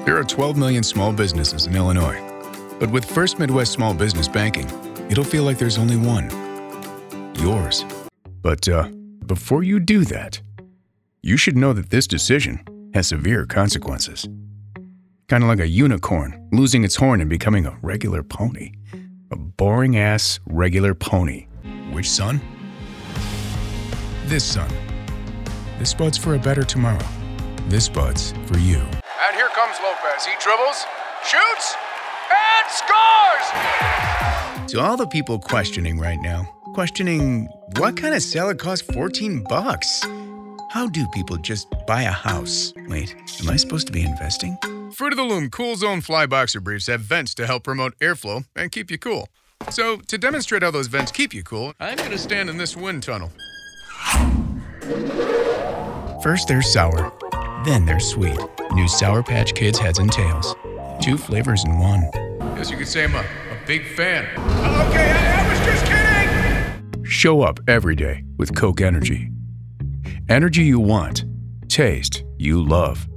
There are 12 million small businesses in Illinois. But with First Midwest Small Business Banking, it'll feel like there's only one. Yours. But before you do that, you should know that this decision has severe consequences. Kind of like a unicorn losing its horn and becoming a regular pony. A boring-ass regular pony. Which son? This son. This Bud's for a better tomorrow. This Bud's for you. And here comes Lopez. He dribbles, shoots, and scores! To all the people questioning right now, questioning what kind of salad costs $14? How do people just buy a house? Wait, am I supposed to be investing? Fruit of the Loom Cool Zone Fly Boxer Briefs have vents to help promote airflow and keep you cool. So, to demonstrate how those vents keep you cool, I'm going to stand in this wind tunnel. First they're sour, then they're sweet. New Sour Patch Kids heads and tails. 2 flavors in one. Guess you could say I'm a big fan. Okay, I was just kidding! Show up every day with Coke Energy. Energy you want. Taste you love.